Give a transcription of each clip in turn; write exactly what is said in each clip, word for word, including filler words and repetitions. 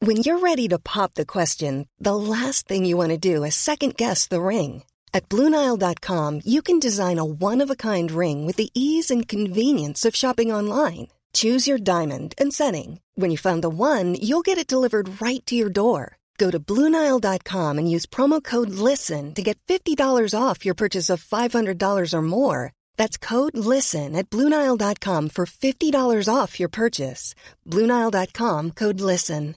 When you're ready to pop the question, the last thing you want to do is second-guess the ring. At Blue Nile dot com, you can design a one-of-a-kind ring with the ease and convenience of shopping online. Choose your diamond and setting. When you find the one, you'll get it delivered right to your door. Go to Blue Nile dot com and use promo code LISTEN to get fifty dollars off your purchase of five hundred dollars or more. That's code LISTEN at Blue Nile dot com for fifty dollars off your purchase. Blue Nile dot com, code LISTEN.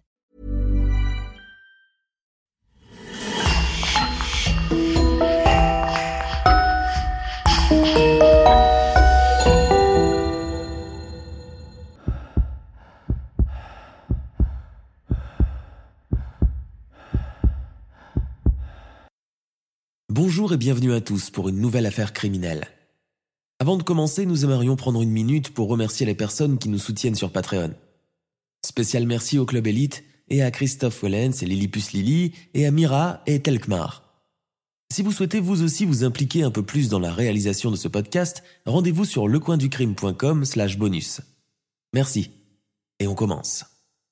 Bonjour et bienvenue à tous pour une nouvelle affaire criminelle. Avant de commencer, nous aimerions prendre une minute pour remercier les personnes qui nous soutiennent sur Patreon. Spécial merci au Club Elite et à Christophe Wellens et Lillipus Lily et à Mira et Telkmar. Si vous souhaitez vous aussi vous impliquer un peu plus dans la réalisation de ce podcast, rendez-vous sur lecoinducrime point com slash bonus. Merci. Et on commence.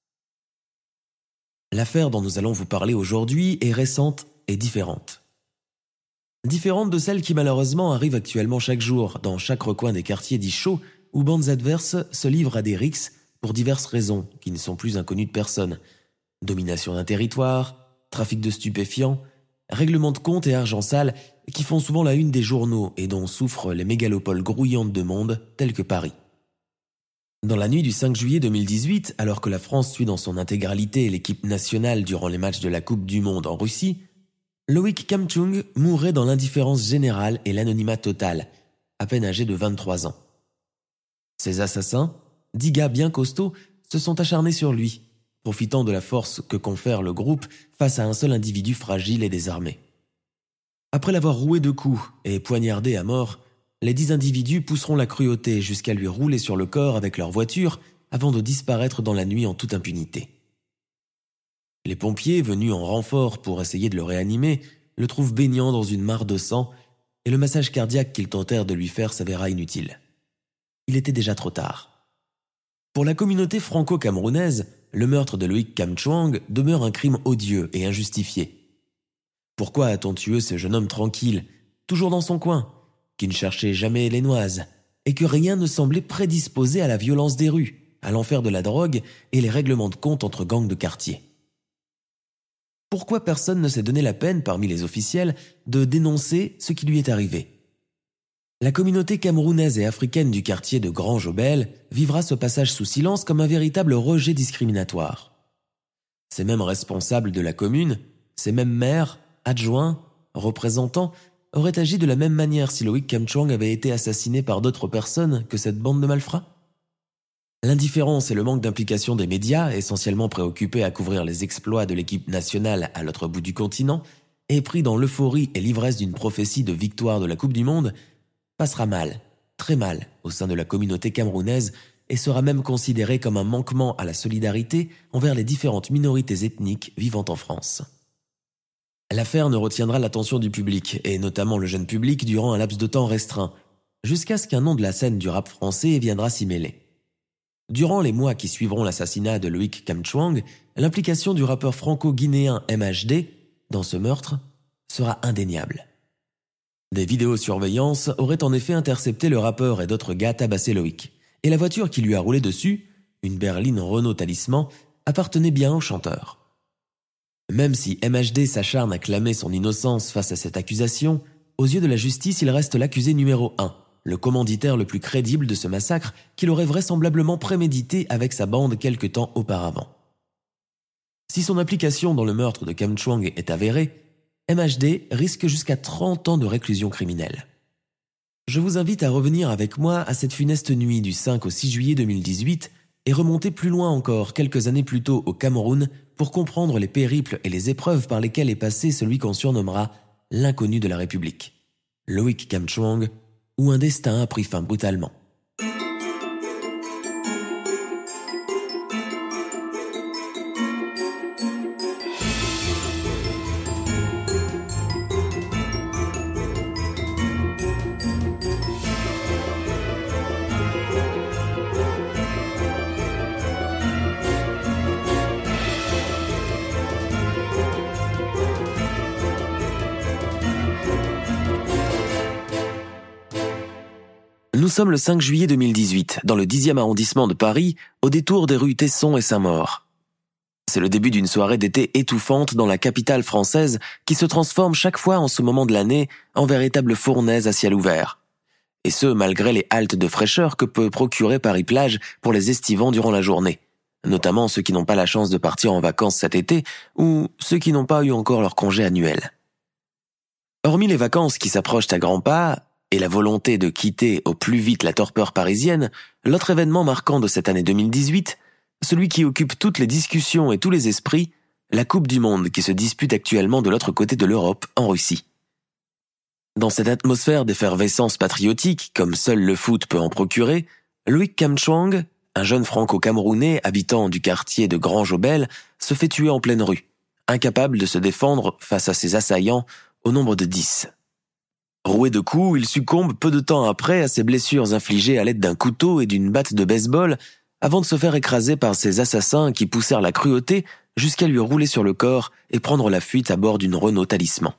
L'affaire dont nous allons vous parler aujourd'hui est récente et différente. Différente de celles qui malheureusement arrivent actuellement chaque jour dans chaque recoin des quartiers dits chauds où bandes adverses se livrent à des rixes pour diverses raisons qui ne sont plus inconnues de personne. Domination d'un territoire, trafic de stupéfiants, règlement de comptes et argent sale qui font souvent la une des journaux et dont souffrent les mégalopoles grouillantes de monde telles que Paris. Dans la nuit du cinq juillet deux mille dix-huit, alors que la France suit dans son intégralité l'équipe nationale durant les matchs de la Coupe du Monde en Russie, Loïc Kamchoung mourait dans l'indifférence générale et l'anonymat total, à peine âgé de vingt-trois ans. Ses assassins, dix gars bien costauds, se sont acharnés sur lui, profitant de la force que confère le groupe face à un seul individu fragile et désarmé. Après l'avoir roué de coups et poignardé à mort, les dix individus pousseront la cruauté jusqu'à lui rouler sur le corps avec leur voiture avant de disparaître dans la nuit en toute impunité. Les pompiers, venus en renfort pour essayer de le réanimer, le trouvent baignant dans une mare de sang et le massage cardiaque qu'ils tentèrent de lui faire s'avéra inutile. Il était déjà trop tard. Pour la communauté franco-camerounaise, le meurtre de Loïc Kamchoung demeure un crime odieux et injustifié. Pourquoi a-t-on tué ce jeune homme tranquille, toujours dans son coin, qui ne cherchait jamais les noises, et que rien ne semblait prédisposé à la violence des rues, à l'enfer de la drogue et les règlements de compte entre gangs de quartier? Pourquoi personne ne s'est donné la peine, parmi les officiels, de dénoncer ce qui lui est arrivé? La communauté camerounaise et africaine du quartier de Grand Jobel vivra ce passage sous silence comme un véritable rejet discriminatoire. Ces mêmes responsables de la commune, ces mêmes maires, adjoints, représentants, auraient agi de la même manière si Loïc Kamchoung avait été assassiné par d'autres personnes que cette bande de malfrats? L'indifférence et le manque d'implication des médias, essentiellement préoccupés à couvrir les exploits de l'équipe nationale à l'autre bout du continent, et pris dans l'euphorie et l'ivresse d'une prophétie de victoire de la Coupe du Monde, passera mal, très mal, au sein de la communauté camerounaise et sera même considéré comme un manquement à la solidarité envers les différentes minorités ethniques vivant en France. L'affaire ne retiendra l'attention du public, et notamment le jeune public, durant un laps de temps restreint, jusqu'à ce qu'un nom de la scène du rap français viendra s'y mêler. Durant les mois qui suivront l'assassinat de Loïc Kamchoung, l'implication du rappeur franco-guinéen M H D dans ce meurtre sera indéniable. Des vidéosurveillances auraient en effet intercepté le rappeur et d'autres gars tabasser Loïc, et la voiture qui lui a roulé dessus, une berline Renault Talisman, appartenait bien au chanteur. Même si M H D s'acharne à clamer son innocence face à cette accusation, aux yeux de la justice il reste l'accusé numéro un. Le commanditaire le plus crédible de ce massacre qu'il aurait vraisemblablement prémédité avec sa bande quelque temps auparavant. Si son implication dans le meurtre de Kamchoung est avérée, M H D risque jusqu'à trente ans de réclusion criminelle. Je vous invite à revenir avec moi à cette funeste nuit du cinq au six juillet deux mille dix-huit et remonter plus loin encore quelques années plus tôt au Cameroun pour comprendre les périples et les épreuves par lesquelles est passé celui qu'on surnommera l'inconnu de la République, Loïc Kamchoung, où un destin a pris fin brutalement. Nous sommes le cinq juillet deux mille dix-huit, dans le dixième arrondissement de Paris, au détour des rues Tesson et Saint-Maur. C'est le début d'une soirée d'été étouffante dans la capitale française qui se transforme chaque fois en ce moment de l'année en véritable fournaise à ciel ouvert. Et ce, malgré les haltes de fraîcheur que peut procurer Paris-Plage pour les estivants durant la journée, notamment ceux qui n'ont pas la chance de partir en vacances cet été ou ceux qui n'ont pas eu encore leur congé annuel. Hormis les vacances qui s'approchent à grands pas, et la volonté de quitter au plus vite la torpeur parisienne, l'autre événement marquant de cette année deux mille dix-huit, celui qui occupe toutes les discussions et tous les esprits, la Coupe du Monde qui se dispute actuellement de l'autre côté de l'Europe, en Russie. Dans cette atmosphère d'effervescence patriotique, comme seul le foot peut en procurer, Loïc Kamchwang, un jeune franco-camerounais habitant du quartier de Grand Jobel, se fait tuer en pleine rue, incapable de se défendre face à ses assaillants au nombre de dix. Roué de coups, il succombe peu de temps après à ses blessures infligées à l'aide d'un couteau et d'une batte de baseball avant de se faire écraser par ses assassins qui poussèrent la cruauté jusqu'à lui rouler sur le corps et prendre la fuite à bord d'une Renault Talisman.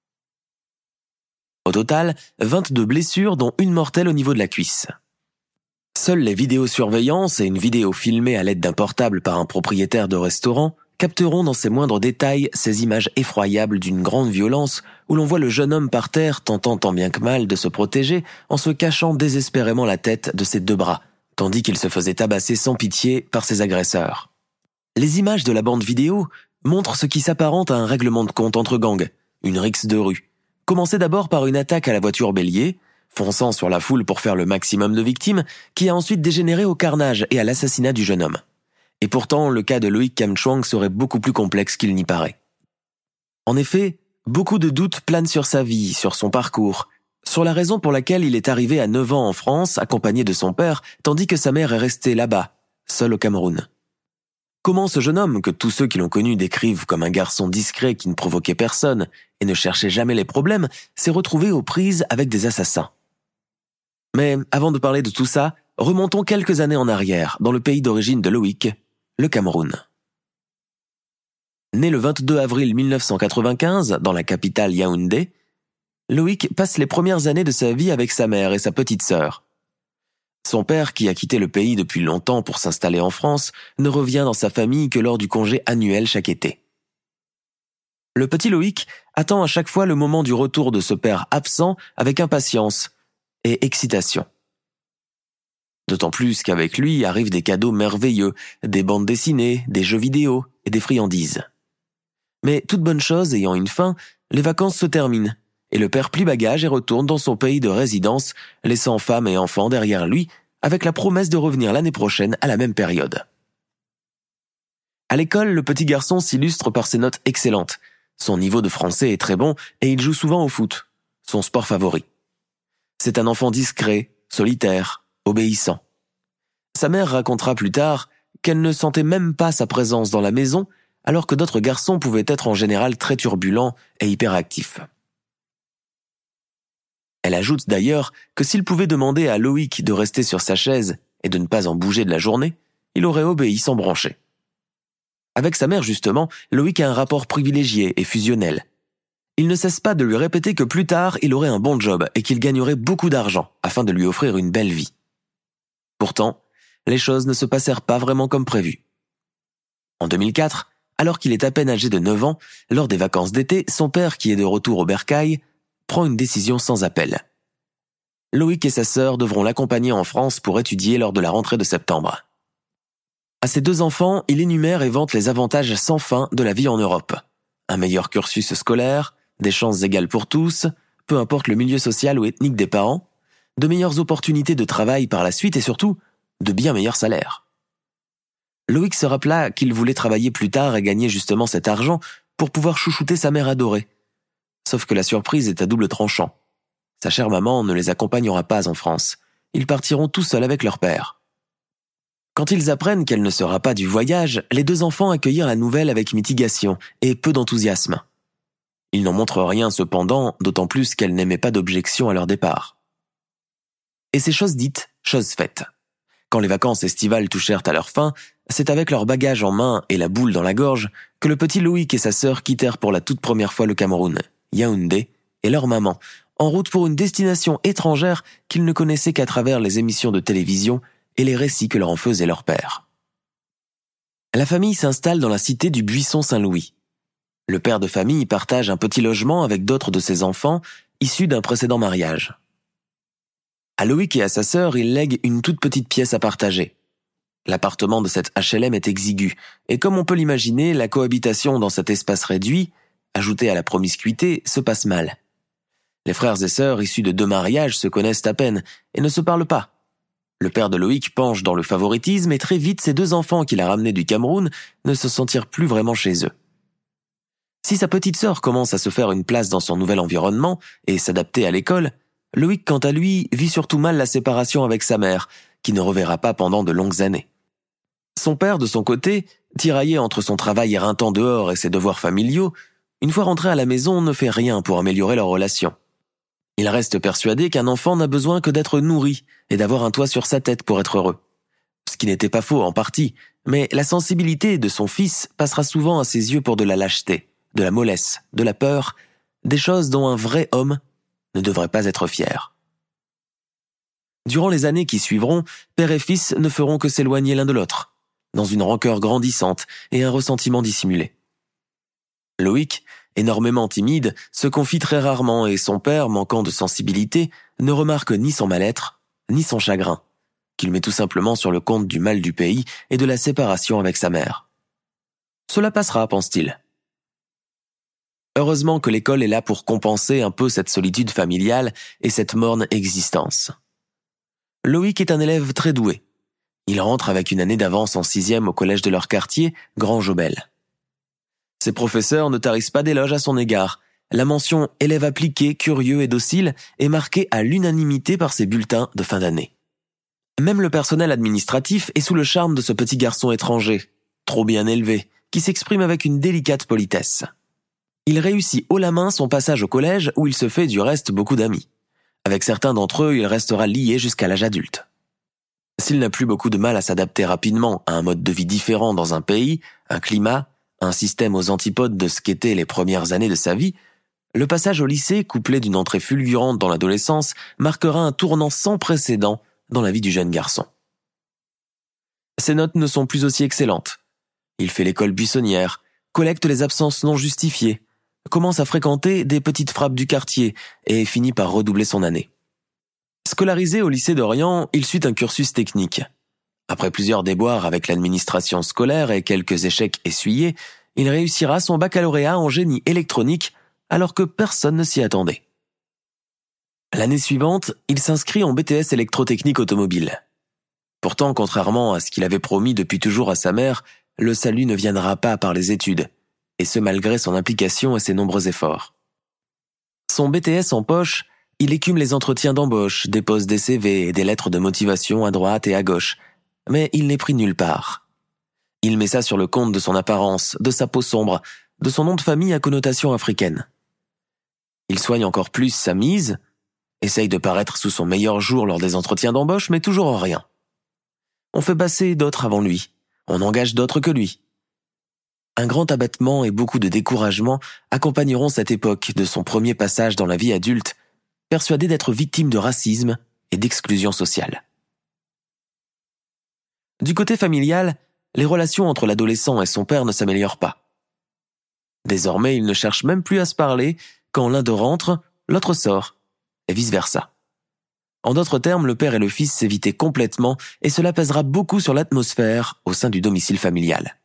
Au total, vingt-deux blessures dont une mortelle au niveau de la cuisse. Seules les vidéosurveillances et une vidéo filmée à l'aide d'un portable par un propriétaire de restaurant capteront dans ses moindres détails ces images effroyables d'une grande violence où l'on voit le jeune homme par terre tentant tant bien que mal de se protéger en se cachant désespérément la tête de ses deux bras, tandis qu'il se faisait tabasser sans pitié par ses agresseurs. Les images de la bande vidéo montrent ce qui s'apparente à un règlement de compte entre gangs, une rixe de rue, commencé d'abord par une attaque à la voiture bélier, fonçant sur la foule pour faire le maximum de victimes, qui a ensuite dégénéré au carnage et à l'assassinat du jeune homme. Et pourtant, le cas de Loïc Kamchwang serait beaucoup plus complexe qu'il n'y paraît. En effet, beaucoup de doutes planent sur sa vie, sur son parcours, sur la raison pour laquelle il est arrivé à neuf ans en France, accompagné de son père, tandis que sa mère est restée là-bas, seule au Cameroun. Comment ce jeune homme, que tous ceux qui l'ont connu décrivent comme un garçon discret qui ne provoquait personne et ne cherchait jamais les problèmes, s'est retrouvé aux prises avec des assassins. Mais avant de parler de tout ça, remontons quelques années en arrière, dans le pays d'origine de Loïc, le Cameroun. Né le vingt-deux avril mille neuf cent quatre-vingt-quinze dans la capitale Yaoundé, Loïc passe les premières années de sa vie avec sa mère et sa petite sœur. Son père, qui a quitté le pays depuis longtemps pour s'installer en France, ne revient dans sa famille que lors du congé annuel chaque été. Le petit Loïc attend à chaque fois le moment du retour de ce père absent avec impatience et excitation. D'autant plus qu'avec lui arrivent des cadeaux merveilleux, des bandes dessinées, des jeux vidéo et des friandises. Mais toute bonne chose ayant une fin, les vacances se terminent, et le père plie bagage et retourne dans son pays de résidence, laissant femme et enfants derrière lui, avec la promesse de revenir l'année prochaine à la même période. À l'école, le petit garçon s'illustre par ses notes excellentes. Son niveau de français est très bon et il joue souvent au foot, son sport favori. C'est un enfant discret, solitaire, obéissant. Sa mère racontera plus tard qu'elle ne sentait même pas sa présence dans la maison, alors que d'autres garçons pouvaient être en général très turbulents et hyperactifs. Elle ajoute d'ailleurs que s'il pouvait demander à Loïc de rester sur sa chaise et de ne pas en bouger de la journée, il aurait obéi sans broncher. Avec sa mère justement, Loïc a un rapport privilégié et fusionnel. Il ne cesse pas de lui répéter que plus tard, il aurait un bon job et qu'il gagnerait beaucoup d'argent afin de lui offrir une belle vie. Pourtant, les choses ne se passèrent pas vraiment comme prévu. En deux mille quatre, alors qu'il est à peine âgé de neuf ans, lors des vacances d'été, son père, qui est de retour au bercail, prend une décision sans appel. Loïc et sa sœur devront l'accompagner en France pour étudier lors de la rentrée de septembre. À ses deux enfants, il énumère et vante les avantages sans fin de la vie en Europe. Un meilleur cursus scolaire, des chances égales pour tous, peu importe le milieu social ou ethnique des parents, de meilleures opportunités de travail par la suite et surtout, de bien meilleurs salaires. Loïc se rappela qu'il voulait travailler plus tard et gagner justement cet argent pour pouvoir chouchouter sa mère adorée. Sauf que la surprise est à double tranchant. Sa chère maman ne les accompagnera pas en France. Ils partiront tout seuls avec leur père. Quand ils apprennent qu'elle ne sera pas du voyage, les deux enfants accueillirent la nouvelle avec mitigation et peu d'enthousiasme. Ils n'en montrent rien cependant, d'autant plus qu'elle n'aimait pas d'objection à leur départ. Et c'est chose dite, chose faite. Quand les vacances estivales touchèrent à leur fin, c'est avec leur bagage en main et la boule dans la gorge que le petit Loïc et sa sœur quittèrent pour la toute première fois le Cameroun, Yaoundé, et leur maman, en route pour une destination étrangère qu'ils ne connaissaient qu'à travers les émissions de télévision et les récits que leur en faisait leur père. La famille s'installe dans la cité du Buisson-Saint-Louis. Le père de famille partage un petit logement avec d'autres de ses enfants, issus d'un précédent mariage. À Loïc et à sa sœur, il lègue une toute petite pièce à partager. L'appartement de cette H L M est exigu, et comme on peut l'imaginer, la cohabitation dans cet espace réduit, ajoutée à la promiscuité, se passe mal. Les frères et sœurs issus de deux mariages se connaissent à peine et ne se parlent pas. Le père de Loïc penche dans le favoritisme et très vite ses deux enfants qu'il a ramenés du Cameroun ne se sentirent plus vraiment chez eux. Si sa petite sœur commence à se faire une place dans son nouvel environnement et s'adapter à l'école, Loïc, quant à lui, vit surtout mal la séparation avec sa mère, qui ne reverra pas pendant de longues années. Son père, de son côté, tiraillé entre son travail éreintant dehors et ses devoirs familiaux, une fois rentré à la maison, ne fait rien pour améliorer leur relation. Il reste persuadé qu'un enfant n'a besoin que d'être nourri et d'avoir un toit sur sa tête pour être heureux. Ce qui n'était pas faux en partie, mais la sensibilité de son fils passera souvent à ses yeux pour de la lâcheté, de la mollesse, de la peur, des choses dont un vrai homme ne devrait pas être fier. Durant les années qui suivront, père et fils ne feront que s'éloigner l'un de l'autre, dans une rancœur grandissante et un ressentiment dissimulé. Loïc, énormément timide, se confie très rarement et son père, manquant de sensibilité, ne remarque ni son mal-être, ni son chagrin, qu'il met tout simplement sur le compte du mal du pays et de la séparation avec sa mère. Cela passera, pense-t-il. Heureusement que l'école est là pour compenser un peu cette solitude familiale et cette morne existence. Loïc est un élève très doué. Il rentre avec une année d'avance en sixième au collège de leur quartier, Grand Jobel. Ses professeurs ne tarissent pas d'éloges à son égard. La mention « élève appliqué, curieux et docile » est marquée à l'unanimité par ses bulletins de fin d'année. Même le personnel administratif est sous le charme de ce petit garçon étranger, trop bien élevé, qui s'exprime avec une délicate politesse. Il réussit haut la main son passage au collège où il se fait du reste beaucoup d'amis. Avec certains d'entre eux, il restera lié jusqu'à l'âge adulte. S'il n'a plus beaucoup de mal à s'adapter rapidement à un mode de vie différent dans un pays, un climat, un système aux antipodes de ce qu'étaient les premières années de sa vie, le passage au lycée, couplé d'une entrée fulgurante dans l'adolescence, marquera un tournant sans précédent dans la vie du jeune garçon. Ses notes ne sont plus aussi excellentes. Il fait l'école buissonnière, collecte les absences non justifiées, commence à fréquenter des petites frappes du quartier et finit par redoubler son année. Scolarisé au lycée d'Orient, il suit un cursus technique. Après plusieurs déboires avec l'administration scolaire et quelques échecs essuyés, il réussira son baccalauréat en génie électronique alors que personne ne s'y attendait. L'année suivante, il s'inscrit en B T S électrotechnique automobile. Pourtant, contrairement à ce qu'il avait promis depuis toujours à sa mère, le salut ne viendra pas par les études, et ce malgré son implication et ses nombreux efforts. Son B T S en poche, il écume les entretiens d'embauche, dépose des C V et des lettres de motivation à droite et à gauche, mais il n'est pris nulle part. Il met ça sur le compte de son apparence, de sa peau sombre, de son nom de famille à connotation africaine. Il soigne encore plus sa mise, essaye de paraître sous son meilleur jour lors des entretiens d'embauche, mais toujours en rien. On fait passer d'autres avant lui, on engage d'autres que lui. Un grand abattement et beaucoup de découragement accompagneront cette époque de son premier passage dans la vie adulte, persuadé d'être victime de racisme et d'exclusion sociale. Du côté familial, les relations entre l'adolescent et son père ne s'améliorent pas. Désormais, ils ne cherchent même plus à se parler, quand l'un d'eux rentre, l'autre sort, et vice-versa. En d'autres termes, le père et le fils s'évitaient complètement et cela pèsera beaucoup sur l'atmosphère au sein du domicile familial.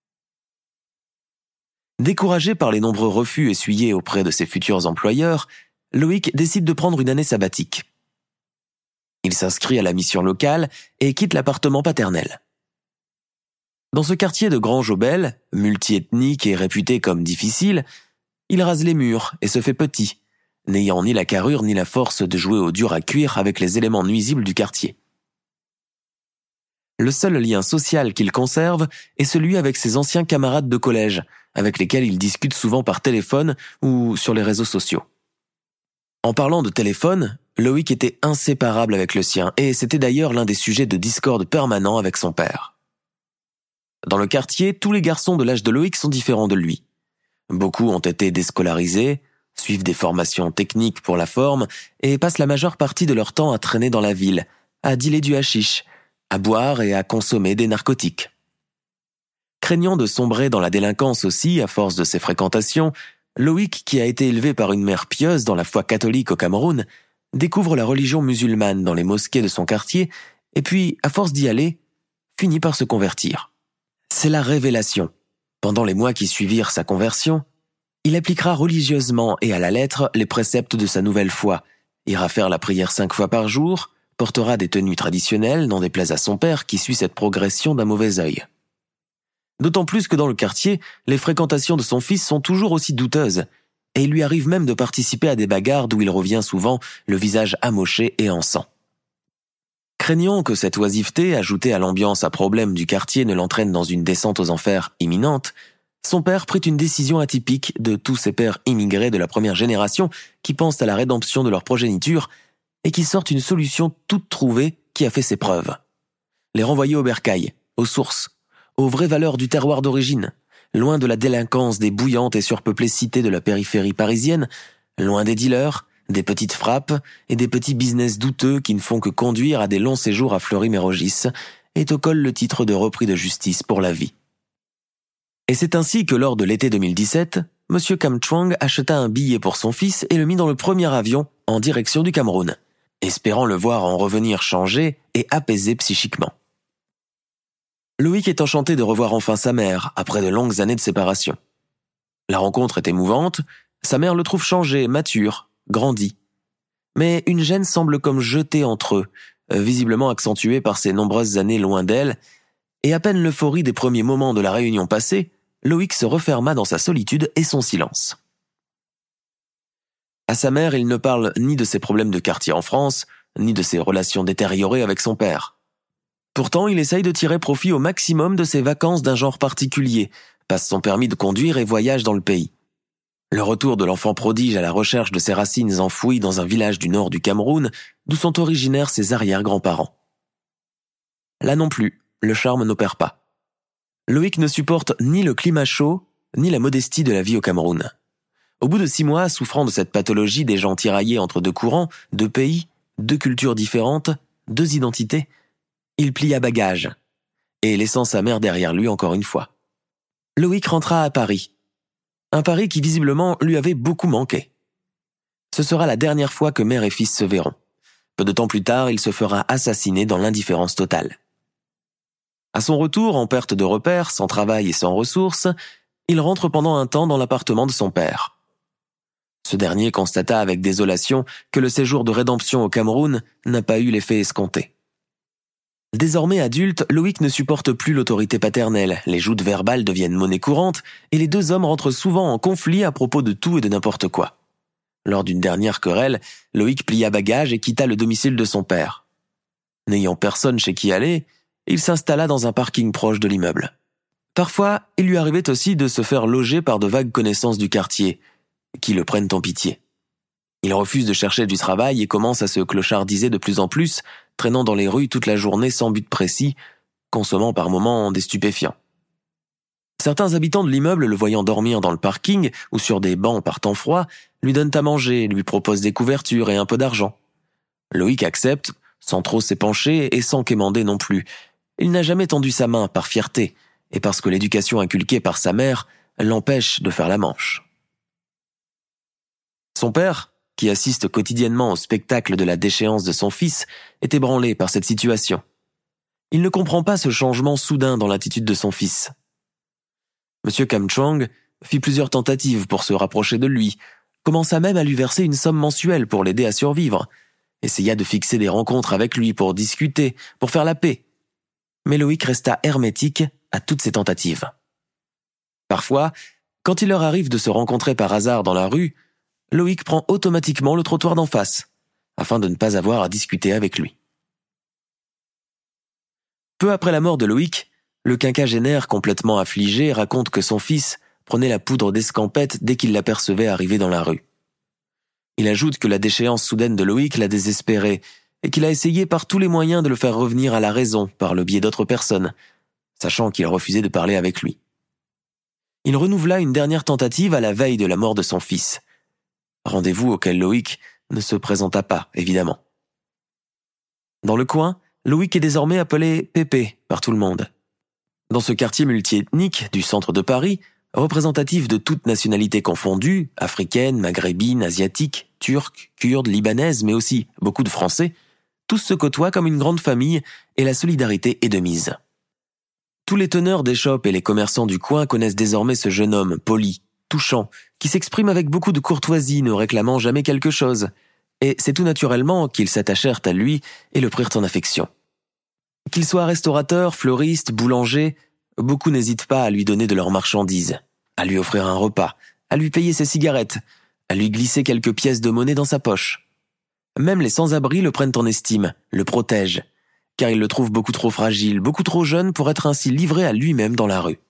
Découragé par les nombreux refus essuyés auprès de ses futurs employeurs, Loïc décide de prendre une année sabbatique. Il s'inscrit à la mission locale et quitte l'appartement paternel. Dans ce quartier de Grand Jobel, multiethnique et réputé comme difficile, il rase les murs et se fait petit, n'ayant ni la carrure ni la force de jouer au dur à cuire avec les éléments nuisibles du quartier. Le seul lien social qu'il conserve est celui avec ses anciens camarades de collège, avec lesquels il discute souvent par téléphone ou sur les réseaux sociaux. En parlant de téléphone, Loïc était inséparable avec le sien et c'était d'ailleurs l'un des sujets de discorde permanent avec son père. Dans le quartier, tous les garçons de l'âge de Loïc sont différents de lui. Beaucoup ont été déscolarisés, suivent des formations techniques pour la forme et passent la majeure partie de leur temps à traîner dans la ville, à dealer du hashish, à boire et à consommer des narcotiques. Craignant de sombrer dans la délinquance aussi à force de ses fréquentations, Loïc, qui a été élevé par une mère pieuse dans la foi catholique au Cameroun, découvre la religion musulmane dans les mosquées de son quartier et puis, à force d'y aller, finit par se convertir. C'est la révélation. Pendant les mois qui suivirent sa conversion, il appliquera religieusement et à la lettre les préceptes de sa nouvelle foi, ira faire la prière cinq fois par jour, portera des tenues traditionnelles, n'en déplaise à son père qui suit cette progression d'un mauvais œil. D'autant plus que dans le quartier, les fréquentations de son fils sont toujours aussi douteuses, et il lui arrive même de participer à des bagarres d'où il revient souvent le visage amoché et en sang. Craignant que cette oisiveté, ajoutée à l'ambiance à problème du quartier, ne l'entraîne dans une descente aux enfers imminente, son père prit une décision atypique de tous ces pères immigrés de la première génération qui pensent à la rédemption de leur progéniture et qui sortent une solution toute trouvée qui a fait ses preuves. Les renvoyer au bercail, aux sources, aux vraies valeurs du terroir d'origine, loin de la délinquance des bouillantes et surpeuplées cités de la périphérie parisienne, loin des dealers, des petites frappes et des petits business douteux qui ne font que conduire à des longs séjours à Fleury-Mérogis et te collent le titre de repris de justice pour la vie. Et c'est ainsi que lors de l'été deux mille dix-sept, M. Kam Chuang acheta un billet pour son fils et le mit dans le premier avion en direction du Cameroun, espérant le voir en revenir changé et apaisé psychiquement. Loïc est enchanté de revoir enfin sa mère après de longues années de séparation. La rencontre est émouvante, sa mère le trouve changé, mature, grandi. Mais une gêne semble comme jetée entre eux, visiblement accentuée par ses nombreuses années loin d'elle, et à peine l'euphorie des premiers moments de la réunion passée, Loïc se referma dans sa solitude et son silence. À sa mère, il ne parle ni de ses problèmes de quartier en France, ni de ses relations détériorées avec son père. Pourtant, il essaye de tirer profit au maximum de ses vacances d'un genre particulier, passe son permis de conduire et voyage dans le pays. Le retour de l'enfant prodige à la recherche de ses racines enfouies dans un village du nord du Cameroun, d'où sont originaires ses arrière-grands-parents. Là non plus, le charme n'opère pas. Loïc ne supporte ni le climat chaud, ni la modestie de la vie au Cameroun. Au bout de six mois, souffrant de cette pathologie des gens tiraillés entre deux courants, deux pays, deux cultures différentes, deux identités, il plia bagage, et laissant sa mère derrière lui encore une fois. Loïc rentra à Paris. Un Paris qui visiblement lui avait beaucoup manqué. Ce sera la dernière fois que mère et fils se verront. Peu de temps plus tard, il se fera assassiner dans l'indifférence totale. À son retour, en perte de repères, sans travail et sans ressources, il rentre pendant un temps dans l'appartement de son père. Ce dernier constata avec désolation que le séjour de rédemption au Cameroun n'a pas eu l'effet escompté. Désormais adulte, Loïc ne supporte plus l'autorité paternelle, les joutes verbales deviennent monnaie courante et les deux hommes rentrent souvent en conflit à propos de tout et de n'importe quoi. Lors d'une dernière querelle, Loïc plia bagage et quitta le domicile de son père. N'ayant personne chez qui aller, il s'installa dans un parking proche de l'immeuble. Parfois, il lui arrivait aussi de se faire loger par de vagues connaissances du quartier, qui le prennent en pitié. Il refuse de chercher du travail et commence à se clochardiser de plus en plus, traînant dans les rues toute la journée sans but précis, consommant par moments des stupéfiants. Certains habitants de l'immeuble, le voyant dormir dans le parking ou sur des bancs par temps froid, lui donnent à manger, lui proposent des couvertures et un peu d'argent. Loïc accepte, sans trop s'épancher et sans quémander non plus. Il n'a jamais tendu sa main par fierté, et parce que l'éducation inculquée par sa mère l'empêche de faire la manche. Son père, qui assiste quotidiennement au spectacle de la déchéance de son fils, est ébranlé par cette situation. Il ne comprend pas ce changement soudain dans l'attitude de son fils. M. Kam Chuang fit plusieurs tentatives pour se rapprocher de lui, commença même à lui verser une somme mensuelle pour l'aider à survivre, essaya de fixer des rencontres avec lui pour discuter, pour faire la paix. Mais Loïc resta hermétique à toutes ces tentatives. Parfois, quand il leur arrive de se rencontrer par hasard dans la rue, Loïc prend automatiquement le trottoir d'en face, afin de ne pas avoir à discuter avec lui. Peu après la mort de Loïc, le quinquagénaire complètement affligé raconte que son fils prenait la poudre d'escampette dès qu'il l'apercevait arriver dans la rue. Il ajoute que la déchéance soudaine de Loïc l'a désespéré et qu'il a essayé par tous les moyens de le faire revenir à la raison par le biais d'autres personnes, sachant qu'il refusait de parler avec lui. Il renouvela une dernière tentative à la veille de la mort de son fils. rendez-vous auquel Loïc ne se présenta pas, évidemment. Dans le coin, Loïc est désormais appelé Pépé par tout le monde. Dans ce quartier multiethnique du centre de Paris, représentatif de toutes nationalités confondues, africaines, maghrébines, asiatiques, turques, kurdes, libanaises, mais aussi beaucoup de Français, tous se côtoient comme une grande famille et la solidarité est de mise. Tous les teneurs des shops et les commerçants du coin connaissent désormais ce jeune homme poli, touchant, qui s'exprime avec beaucoup de courtoisie, ne réclamant jamais quelque chose. Et c'est tout naturellement qu'ils s'attachèrent à lui et le prirent en affection. Qu'il soit restaurateur, fleuriste, boulanger, beaucoup n'hésitent pas à lui donner de leurs marchandises, à lui offrir un repas, à lui payer ses cigarettes, à lui glisser quelques pièces de monnaie dans sa poche. Même les sans-abri le prennent en estime, le protègent, car ils le trouvent beaucoup trop fragile, beaucoup trop jeune pour être ainsi livré à lui-même dans la rue.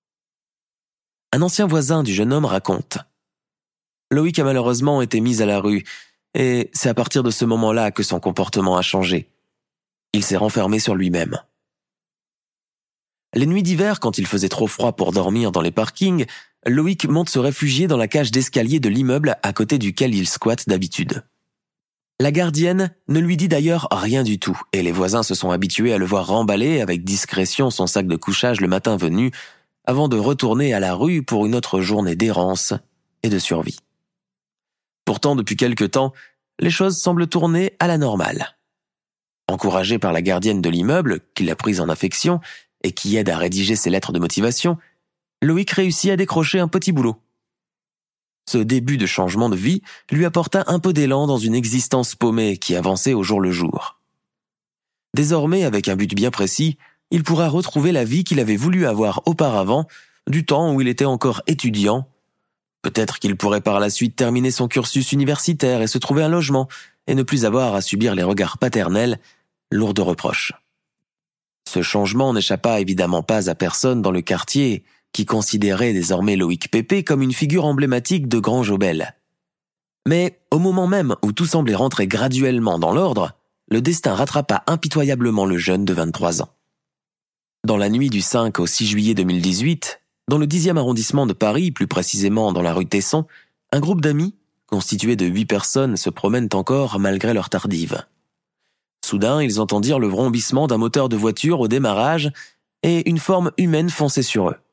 Un ancien voisin du jeune homme raconte « Loïc a malheureusement été mis à la rue, et c'est à partir de ce moment-là que son comportement a changé. Il s'est renfermé sur lui-même. » Les nuits d'hiver, quand il faisait trop froid pour dormir dans les parkings, Loïc monte se réfugier dans la cage d'escalier de l'immeuble à côté duquel il squatte d'habitude. La gardienne ne lui dit d'ailleurs rien du tout, et les voisins se sont habitués à le voir remballer avec discrétion son sac de couchage le matin venu, avant de retourner à la rue pour une autre journée d'errance et de survie. Pourtant, depuis quelque temps, les choses semblent tourner à la normale. Encouragé par la gardienne de l'immeuble, qui l'a prise en affection et qui aide à rédiger ses lettres de motivation, Loïc réussit à décrocher un petit boulot. Ce début de changement de vie lui apporta un peu d'élan dans une existence paumée qui avançait au jour le jour. Désormais, avec un but bien précis, il pourra retrouver la vie qu'il avait voulu avoir auparavant, du temps où il était encore étudiant. Peut-être qu'il pourrait par la suite terminer son cursus universitaire et se trouver un logement, et ne plus avoir à subir les regards paternels, lourds de reproches. Ce changement n'échappa évidemment pas à personne dans le quartier, qui considérait désormais Loïc Pépé comme une figure emblématique de Grand Jobel. Mais au moment même où tout semblait rentrer graduellement dans l'ordre, le destin rattrapa impitoyablement le jeune de vingt-trois ans. Dans la nuit du cinq au six juillet deux mille dix-huit, dans le dixième arrondissement de Paris, plus précisément dans la rue Tesson, un groupe d'amis, constitué de huit personnes, se promènent encore malgré leur tardive. Soudain, ils entendirent le vrombissement d'un moteur de voiture au démarrage et une forme humaine foncer sur eux.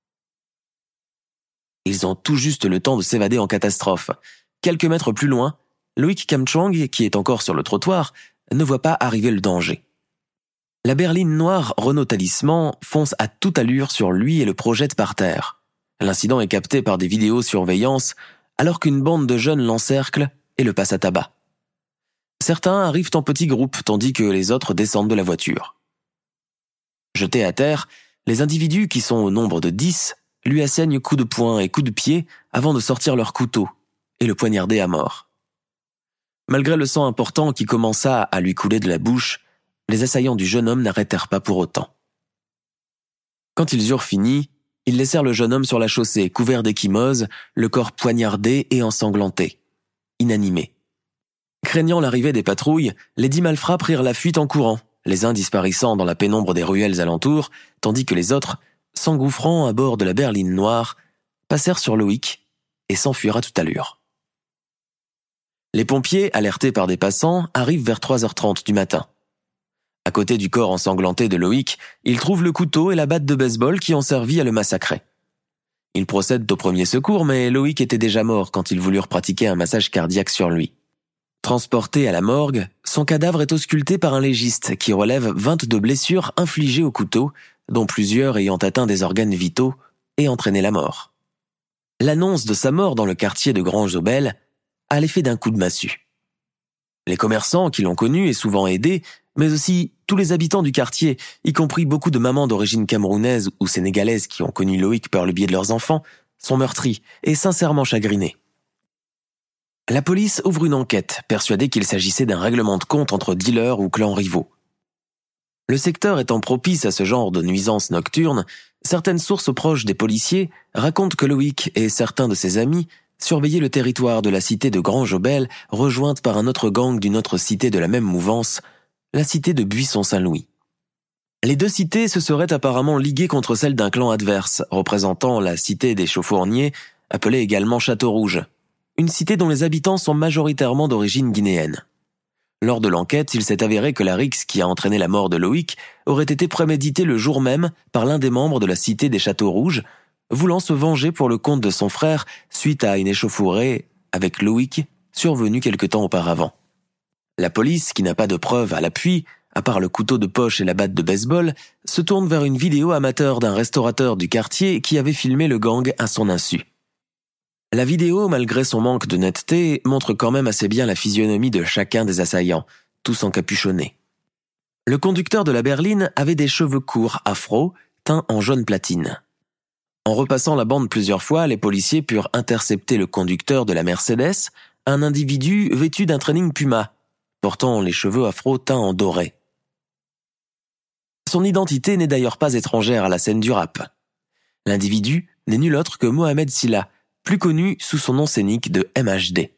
Ils ont tout juste le temps de s'évader en catastrophe. Quelques mètres plus loin, Loïc Kamchong, qui est encore sur le trottoir, ne voit pas arriver le danger. La berline noire Renault Talisman fonce à toute allure sur lui et le projette par terre. L'incident est capté par des vidéosurveillances alors qu'une bande de jeunes l'encercle et le passe à tabac. Certains arrivent en petits groupes tandis que les autres descendent de la voiture. Jetés à terre, les individus qui sont au nombre de dix lui assènent coups de poing et coups de pied avant de sortir leur couteau et le poignarder à mort. Malgré le sang important qui commença à lui couler de la bouche, les assaillants du jeune homme n'arrêtèrent pas pour autant. Quand ils eurent fini, ils laissèrent le jeune homme sur la chaussée, couvert d'échymoses, le corps poignardé et ensanglanté, inanimé. Craignant l'arrivée des patrouilles, les dix malfrats prirent la fuite en courant, les uns disparaissant dans la pénombre des ruelles alentours, tandis que les autres, s'engouffrant à bord de la berline noire, passèrent sur Loïc et s'enfuirent à toute allure. Les pompiers, alertés par des passants, arrivent vers trois heures trente du matin. À côté du corps ensanglanté de Loïc, ils trouvent le couteau et la batte de baseball qui ont servi à le massacrer. Ils procèdent au premier secours, mais Loïc était déjà mort quand ils voulurent pratiquer un massage cardiaque sur lui. Transporté à la morgue, son cadavre est ausculté par un légiste qui relève vingt-deux blessures infligées au couteau, dont plusieurs ayant atteint des organes vitaux et entraîné la mort. L'annonce de sa mort dans le quartier de Grand Jobel a l'effet d'un coup de massue. Les commerçants qui l'ont connu et souvent aidé, mais aussi tous les habitants du quartier, y compris beaucoup de mamans d'origine camerounaise ou sénégalaise qui ont connu Loïc par le biais de leurs enfants, sont meurtris et sincèrement chagrinés. La police ouvre une enquête, persuadée qu'il s'agissait d'un règlement de compte entre dealers ou clans rivaux. Le secteur étant propice à ce genre de nuisances nocturnes, certaines sources proches des policiers racontent que Loïc et certains de ses amis surveillaient le territoire de la cité de Grand Jobel, rejointe par un autre gang d'une autre cité de la même mouvance, la cité de Buisson-Saint-Louis. Les deux cités se seraient apparemment liguées contre celle d'un clan adverse, représentant la cité des Chaufourniers, appelée également Château-Rouge. une cité dont les habitants sont majoritairement d'origine guinéenne. Lors de l'enquête, il s'est avéré que la rixe qui a entraîné la mort de Loïc aurait été préméditée le jour même par l'un des membres de la cité des Châteaux Rouges, voulant se venger pour le compte de son frère suite à une échauffourée avec Loïc survenue quelque temps auparavant. La police, qui n'a pas de preuves à l'appui, à part le couteau de poche et la batte de baseball, se tourne vers une vidéo amateur d'un restaurateur du quartier qui avait filmé le gang à son insu. La vidéo, malgré son manque de netteté, montre quand même assez bien la physionomie de chacun des assaillants, tous encapuchonnés. Le conducteur de la berline avait des cheveux courts afro, teints en jaune platine. En repassant la bande plusieurs fois, les policiers purent intercepter le conducteur de la Mercedes, un individu vêtu d'un training Puma, portant les cheveux afro teints en doré. Son identité n'est d'ailleurs pas étrangère à la scène du rap. L'individu n'est nul autre que Mohamed Sylla, plus connu sous son nom scénique de M H D.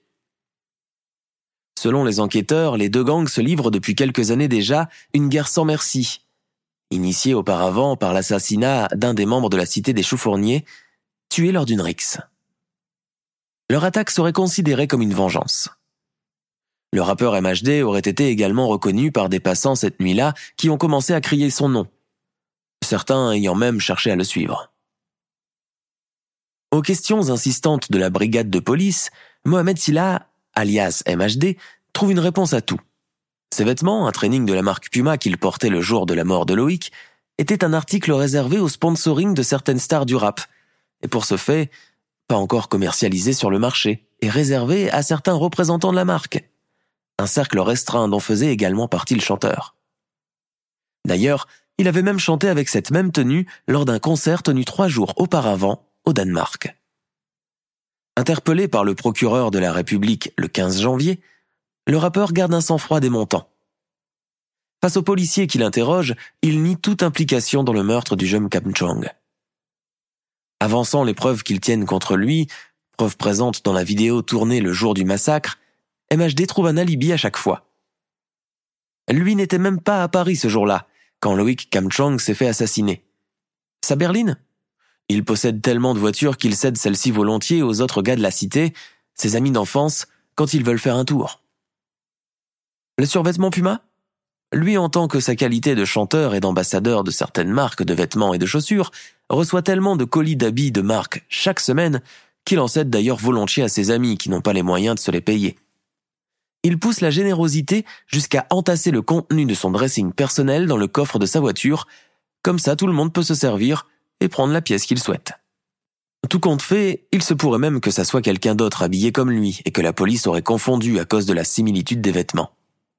Selon les enquêteurs, les deux gangs se livrent depuis quelques années déjà une guerre sans merci, initiée auparavant par l'assassinat d'un des membres de la cité des Choux-Fourniers, tué lors d'une rixe. Leur attaque serait considérée comme une vengeance. Le rappeur M H D aurait été également reconnu par des passants cette nuit-là qui ont commencé à crier son nom, certains ayant même cherché à le suivre. Aux questions insistantes de la brigade de police, Mohamed Sylla, alias M H D, trouve une réponse à tout. Ses vêtements, un training de la marque Puma qu'il portait le jour de la mort de Loïc, étaient un article réservé au sponsoring de certaines stars du rap, et pour ce fait, pas encore commercialisé sur le marché, et réservé à certains représentants de la marque. Un cercle restreint dont faisait également partie le chanteur. D'ailleurs, il avait même chanté avec cette même tenue lors d'un concert tenu trois jours auparavant au Danemark. Interpellé par le procureur de la République le quinze janvier, le rappeur garde un sang-froid démontant. Face aux policiers qui l'interrogent, il nie toute implication dans le meurtre du jeune Cam Chong. Avançant les preuves qu'ils tiennent contre lui, preuves présentes dans la vidéo tournée le jour du massacre, M H D trouve un alibi à chaque fois. Lui n'était même pas à Paris ce jour-là, quand Loïc Cam Chong s'est fait assassiner. Sa berline ? Il possède tellement de voitures qu'il cède celle-ci volontiers aux autres gars de la cité, ses amis d'enfance, quand ils veulent faire un tour. Le survêtement Puma ? Lui, en tant que sa qualité de chanteur et d'ambassadeur de certaines marques de vêtements et de chaussures, reçoit tellement de colis d'habits de marque chaque semaine qu'il en cède d'ailleurs volontiers à ses amis qui n'ont pas les moyens de se les payer. Il pousse la générosité jusqu'à entasser le contenu de son dressing personnel dans le coffre de sa voiture, comme ça tout le monde peut se servir et prendre la pièce qu'il souhaite. Tout compte fait, il se pourrait même que ça soit quelqu'un d'autre habillé comme lui et que la police aurait confondu à cause de la similitude des vêtements.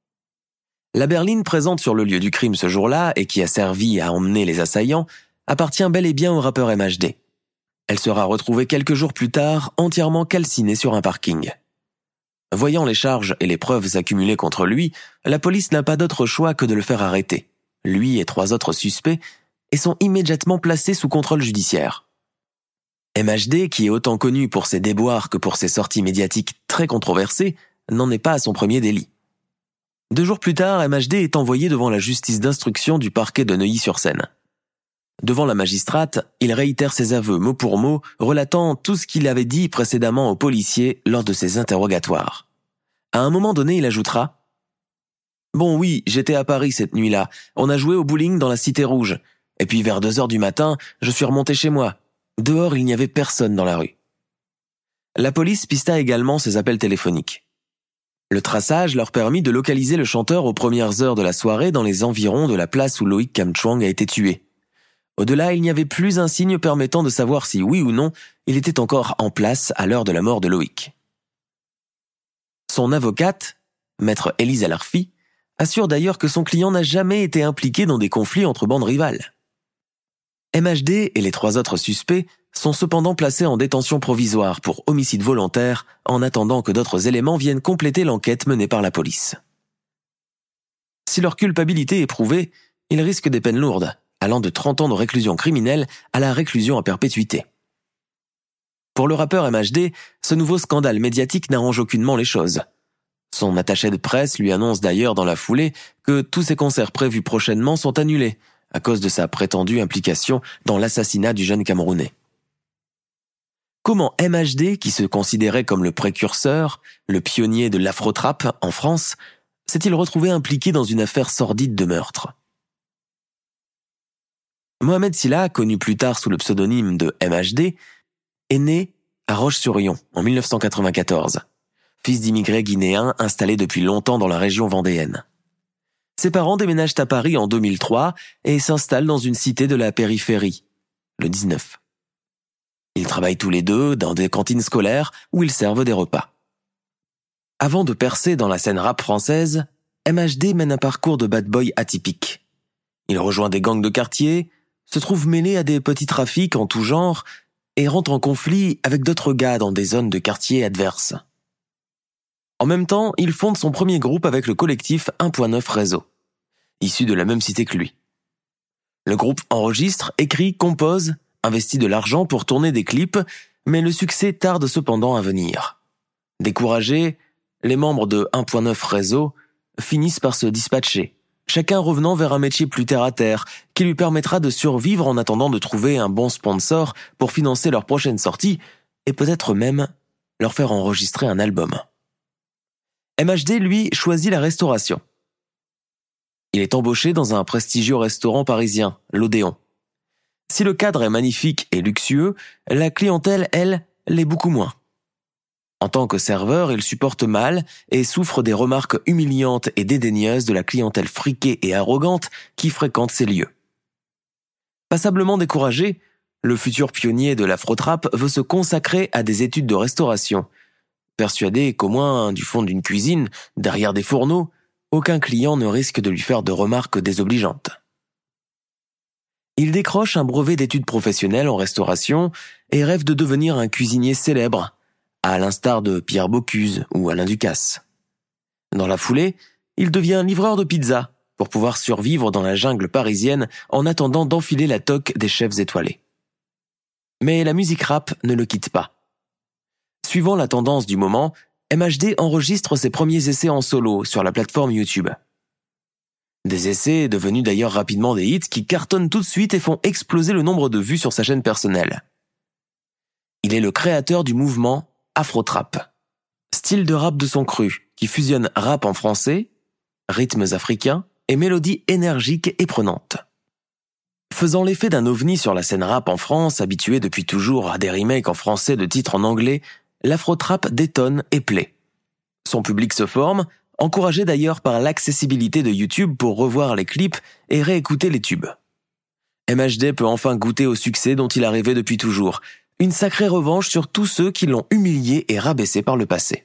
La berline présente sur le lieu du crime ce jour-là et qui a servi à emmener les assaillants appartient bel et bien au rappeur M H D. Elle sera retrouvée quelques jours plus tard entièrement calcinée sur un parking. Voyant les charges et les preuves accumulées contre lui, la police n'a pas d'autre choix que de le faire arrêter, lui et trois autres suspects, et sont immédiatement placés sous contrôle judiciaire. M H D, qui est autant connu pour ses déboires que pour ses sorties médiatiques très controversées, n'en est pas à son premier délit. Deux jours plus tard, M H D est envoyé devant la justice d'instruction du parquet de Neuilly-sur-Seine. Devant la magistrate, il réitère ses aveux mot pour mot, relatant tout ce qu'il avait dit précédemment aux policiers lors de ses interrogatoires. À un moment donné, il ajoutera « Bon oui, j'étais à Paris cette nuit-là, on a joué au bowling dans la Cité Rouge. Et puis vers deux heures du matin, je suis remonté chez moi. Dehors, il n'y avait personne dans la rue. » La police pista également ses appels téléphoniques. Le traçage leur permit de localiser le chanteur aux premières heures de la soirée dans les environs de la place où Loïc Cam Chong a été tué. Au-delà, il n'y avait plus un signe permettant de savoir si, oui ou non, il était encore en place à l'heure de la mort de Loïc. Son avocate, maître Élise Alarfi, assure d'ailleurs que son client n'a jamais été impliqué dans des conflits entre bandes rivales. M H D et les trois autres suspects sont cependant placés en détention provisoire pour homicide volontaire en attendant que d'autres éléments viennent compléter l'enquête menée par la police. Si leur culpabilité est prouvée, ils risquent des peines lourdes, allant de trente ans de réclusion criminelle à la réclusion à perpétuité. Pour le rappeur M H D, ce nouveau scandale médiatique n'arrange aucunement les choses. Son attaché de presse lui annonce d'ailleurs dans la foulée que tous ses concerts prévus prochainement sont annulés à cause de sa prétendue implication dans l'assassinat du jeune Camerounais. comment M H D, qui se considérait comme le précurseur, le pionnier de l'afro-trap en France, s'est-il retrouvé impliqué dans une affaire sordide de meurtre. Mohamed Sylla, connu plus tard sous le pseudonyme de M H D, est né à Roche-sur-Yon en mille neuf cent quatre-vingt-quatorze, fils d'immigrés guinéens installés depuis longtemps dans la région vendéenne. Ses parents déménagent à Paris en deux mille trois et s'installent dans une cité de la périphérie, le dix-neuf. Ils travaillent tous les deux dans des cantines scolaires où ils servent des repas. Avant de percer dans la scène rap française, M H D mène un parcours de bad boy atypique. Il rejoint des gangs de quartier, se trouve mêlé à des petits trafics en tout genre et rentre en conflit avec d'autres gars dans des zones de quartier adverses. En même temps, il fonde son premier groupe avec le collectif un point neuf Réseau, issu de la même cité que lui. Le groupe enregistre, écrit, compose, investit de l'argent pour tourner des clips, mais le succès tarde cependant à venir. Découragés, les membres de un point neuf Réseau finissent par se dispatcher, chacun revenant vers un métier plus terre-à-terre qui lui permettra de survivre en attendant de trouver un bon sponsor pour financer leur prochaine sortie et peut-être même leur faire enregistrer un album. M H D, lui, choisit la restauration. Il est embauché dans un prestigieux restaurant parisien, l'Odéon. Si le cadre est magnifique et luxueux, la clientèle, elle, l'est beaucoup moins. En tant que serveur, il supporte mal et souffre des remarques humiliantes et dédaigneuses de la clientèle friquée et arrogante qui fréquente ces lieux. Passablement découragé, le futur pionnier de l'afro-trap veut se consacrer à des études de restauration, persuadé qu'au moins, du fond d'une cuisine, derrière des fourneaux, aucun client ne risque de lui faire de remarques désobligeantes. Il décroche un brevet d'études professionnelles en restauration et rêve de devenir un cuisinier célèbre, à l'instar de Pierre Bocuse ou Alain Ducasse. Dans la foulée, il devient livreur de pizza pour pouvoir survivre dans la jungle parisienne en attendant d'enfiler la toque des chefs étoilés. Mais la musique rap ne le quitte pas. Suivant la tendance du moment, M H D enregistre ses premiers essais en solo sur la plateforme YouTube. Des essais devenus d'ailleurs rapidement des hits qui cartonnent tout de suite et font exploser le nombre de vues sur sa chaîne personnelle. Il est le créateur du mouvement Afro-Trap, style de rap de son cru qui fusionne rap en français, rythmes africains et mélodies énergiques et prenantes. Faisant l'effet d'un ovni sur la scène rap en France, habitué depuis toujours à des remakes en français de titres en anglais, l'Afro-Trap détonne et plaît. Son public se forme, encouragé d'ailleurs par l'accessibilité de YouTube pour revoir les clips et réécouter les tubes. M H D peut enfin goûter au succès dont il a rêvé depuis toujours, une sacrée revanche sur tous ceux qui l'ont humilié et rabaissé par le passé.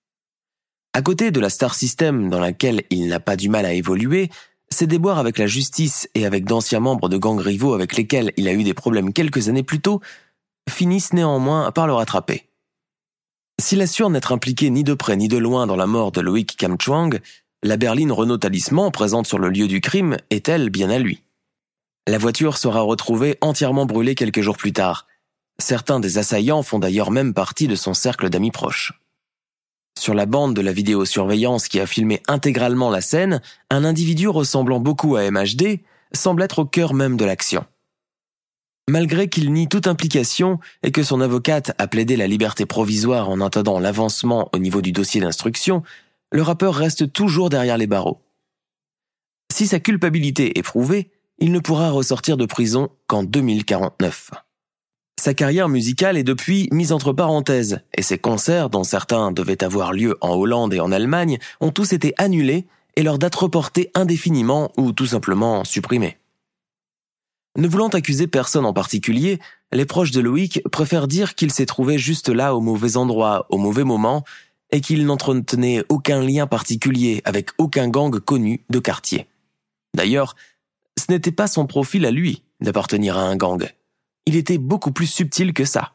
À côté de la star system dans laquelle il n'a pas du mal à évoluer, ses déboires avec la justice et avec d'anciens membres de gangs rivaux avec lesquels il a eu des problèmes quelques années plus tôt, finissent néanmoins par le rattraper. S'il assure n'être impliqué ni de près ni de loin dans la mort de Loïc Kamchwang, la berline Renault Talisman présente sur le lieu du crime est elle bien à lui. La voiture sera retrouvée entièrement brûlée quelques jours plus tard. Certains des assaillants font d'ailleurs même partie de son cercle d'amis proches. Sur la bande de la vidéosurveillance qui a filmé intégralement la scène, un individu ressemblant beaucoup à M H D semble être au cœur même de l'action. Malgré qu'il nie toute implication et que son avocate a plaidé la liberté provisoire en attendant l'avancement au niveau du dossier d'instruction, le rappeur reste toujours derrière les barreaux. Si sa culpabilité est prouvée, il ne pourra ressortir de prison qu'en deux mille quarante-neuf. Sa carrière musicale est depuis mise entre parenthèses et ses concerts, dont certains devaient avoir lieu en Hollande et en Allemagne, ont tous été annulés et leurs dates reportées indéfiniment ou tout simplement supprimées. Ne voulant accuser personne en particulier, les proches de Loïc préfèrent dire qu'il s'est trouvé juste là au mauvais endroit, au mauvais moment, et qu'il n'entretenait aucun lien particulier avec aucun gang connu de quartier. D'ailleurs, ce n'était pas son profil à lui d'appartenir à un gang. Il était beaucoup plus subtil que ça.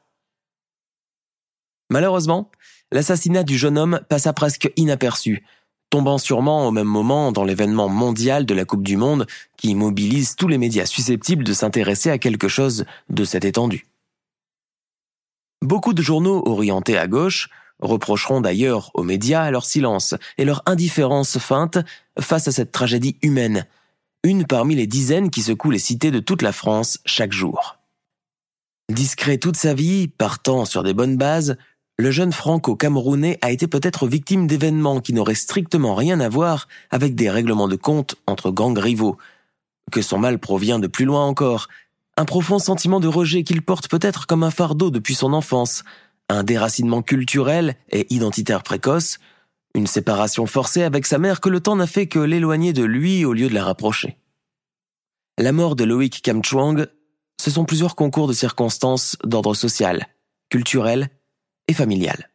Malheureusement, l'assassinat du jeune homme passa presque inaperçu, tombant sûrement au même moment dans l'événement mondial de la Coupe du Monde qui mobilise tous les médias susceptibles de s'intéresser à quelque chose de cette étendue. Beaucoup de journaux orientés à gauche reprocheront d'ailleurs aux médias leur silence et leur indifférence feinte face à cette tragédie humaine, une parmi les dizaines qui secouent les cités de toute la France chaque jour. Discret toute sa vie, partant sur des bonnes bases, le jeune franco-camerounais a été peut-être victime d'événements qui n'auraient strictement rien à voir avec des règlements de compte entre gangs rivaux. Que son mal provient de plus loin encore, un profond sentiment de rejet qu'il porte peut-être comme un fardeau depuis son enfance, un déracinement culturel et identitaire précoce, une séparation forcée avec sa mère que le temps n'a fait que l'éloigner de lui au lieu de la rapprocher. La mort de Loïc Kamchwang, ce sont plusieurs concours de circonstances d'ordre social, culturel et familial.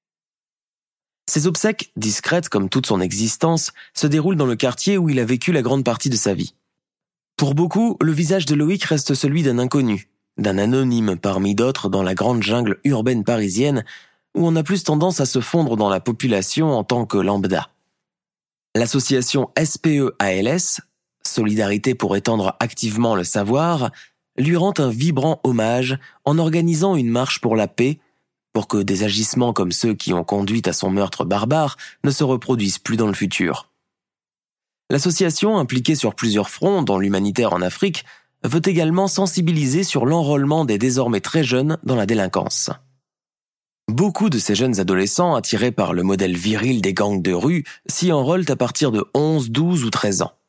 Ses obsèques, discrètes comme toute son existence, se déroulent dans le quartier où il a vécu la grande partie de sa vie. Pour beaucoup, le visage de Loïc reste celui d'un inconnu, d'un anonyme parmi d'autres dans la grande jungle urbaine parisienne où on a plus tendance à se fondre dans la population en tant que lambda. L'association S P E A L S, Solidarité pour étendre activement le savoir, lui rend un vibrant hommage en organisant une marche pour la paix, pour que des agissements comme ceux qui ont conduit à son meurtre barbare ne se reproduisent plus dans le futur. L'association, impliquée sur plusieurs fronts, dont l'humanitaire en Afrique, veut également sensibiliser sur l'enrôlement des désormais très jeunes dans la délinquance. Beaucoup de ces jeunes adolescents, attirés par le modèle viril des gangs de rue, s'y enrôlent à partir de onze, douze ou treize ans.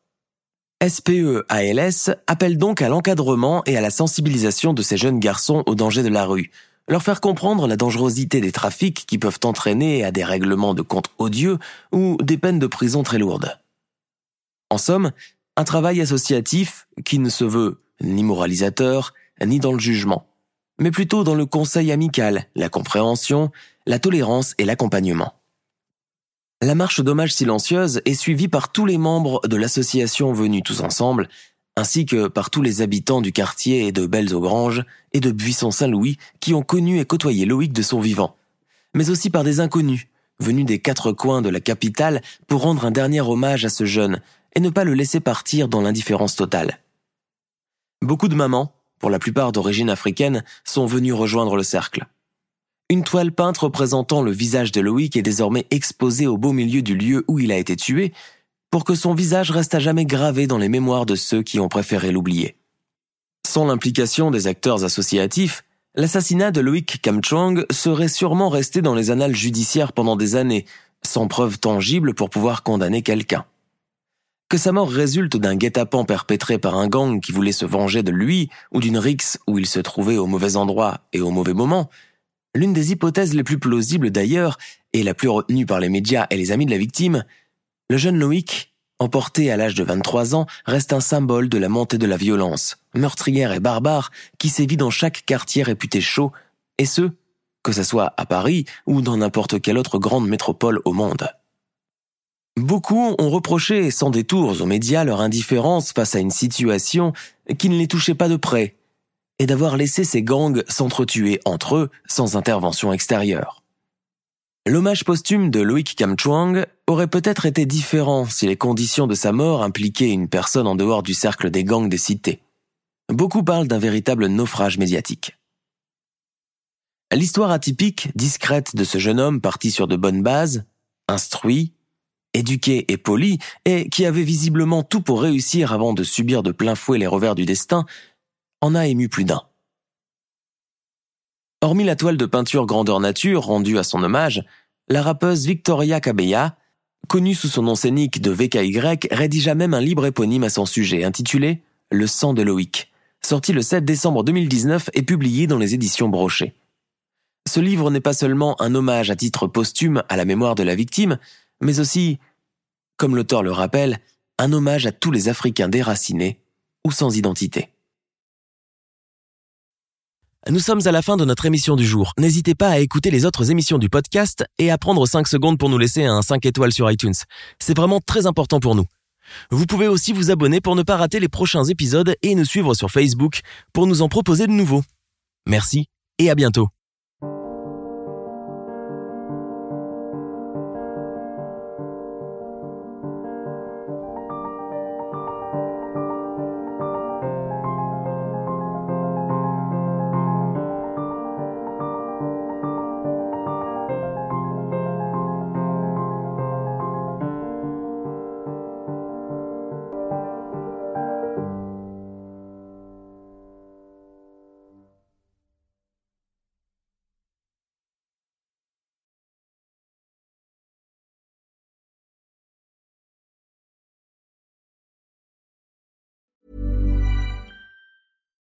S P E A L S appelle donc à l'encadrement et à la sensibilisation de ces jeunes garçons aux dangers de la rue, leur faire comprendre la dangerosité des trafics qui peuvent entraîner à des règlements de compte odieux ou des peines de prison très lourdes. En somme, un travail associatif qui ne se veut ni moralisateur, ni dans le jugement, mais plutôt dans le conseil amical, la compréhension, la tolérance et l'accompagnement. La marche d'hommage silencieuse est suivie par tous les membres de l'association venus tous ensemble, ainsi que par tous les habitants du quartier et de Belles-aux-Granges et de Buisson-Saint-Louis qui ont connu et côtoyé Loïc de son vivant, mais aussi par des inconnus, venus des quatre coins de la capitale pour rendre un dernier hommage à ce jeune et ne pas le laisser partir dans l'indifférence totale. Beaucoup de mamans, pour la plupart d'origine africaine, sont venues rejoindre le cercle. Une toile peinte représentant le visage de Loïc est désormais exposée au beau milieu du lieu où il a été tué, pour que son visage reste à jamais gravé dans les mémoires de ceux qui ont préféré l'oublier. Sans l'implication des acteurs associatifs, l'assassinat de Loïc Kamchwang serait sûrement resté dans les annales judiciaires pendant des années, sans preuve tangible pour pouvoir condamner quelqu'un. Que sa mort résulte d'un guet-apens perpétré par un gang qui voulait se venger de lui ou d'une rixe où il se trouvait au mauvais endroit et au mauvais moment, l'une des hypothèses les plus plausibles d'ailleurs, et la plus retenue par les médias et les amis de la victime, le jeune Loïc, emporté à l'âge de vingt-trois ans, reste un symbole de la montée de la violence, meurtrière et barbare, qui sévit dans chaque quartier réputé chaud, et ce, que ce soit à Paris ou dans n'importe quelle autre grande métropole au monde. Beaucoup ont reproché sans détours aux médias leur indifférence face à une situation qui ne les touchait pas de près, et d'avoir laissé ces gangs s'entretuer entre eux sans intervention extérieure. L'hommage posthume de Loïc Kamchwang aurait peut-être été différent si les conditions de sa mort impliquaient une personne en dehors du cercle des gangs des cités. Beaucoup parlent d'un véritable naufrage médiatique. L'histoire atypique, discrète de ce jeune homme parti sur de bonnes bases, instruit, éduqué et poli, et qui avait visiblement tout pour réussir avant de subir de plein fouet les revers du destin, en a ému plus d'un. Hormis la toile de peinture grandeur nature rendue à son hommage, la rappeuse Victoria Cabella, connue sous son nom scénique de V K Y, rédigea même un livre éponyme à son sujet intitulé « Le sang de Loïc », sorti le sept décembre deux mille dix-neuf et publié dans les éditions Brochet. Ce livre n'est pas seulement un hommage à titre posthume à la mémoire de la victime, mais aussi, comme l'auteur le rappelle, un hommage à tous les Africains déracinés ou sans identité. Nous sommes à la fin de notre émission du jour. N'hésitez pas à écouter les autres émissions du podcast et à prendre cinq secondes pour nous laisser un cinq étoiles sur iTunes. C'est vraiment très important pour nous. Vous pouvez aussi vous abonner pour ne pas rater les prochains épisodes et nous suivre sur Facebook pour nous en proposer de nouveaux. Merci et à bientôt.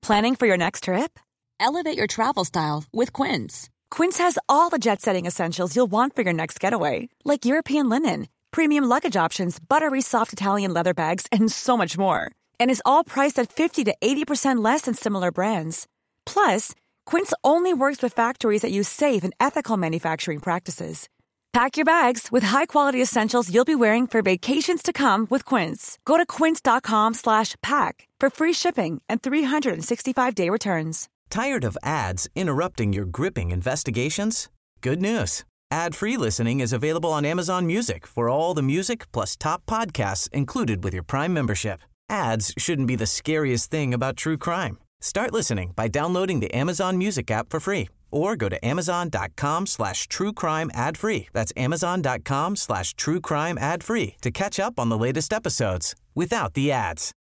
Planning for your next trip? Elevate your travel style with Quince. Quince has all the jet-setting essentials you'll want for your next getaway, like European linen, premium luggage options, buttery soft Italian leather bags, and so much more. And is all priced at fifty to eighty percent less than similar brands. Plus, Quince only works with factories that use safe and ethical manufacturing practices. Pack your bags with high-quality essentials you'll be wearing for vacations to come with Quince. Go to quince.com slash pack for free shipping and three sixty-five day returns. Tired of ads interrupting your gripping investigations? Good news. Ad-free listening is available on Amazon Music for all the music plus top podcasts included with your Prime membership. Ads shouldn't be the scariest thing about true crime. Start listening by downloading the Amazon Music app for free or go to amazon.com slash true crime ad free. That's amazon.com slash true crime ad free to catch up on the latest episodes without the ads.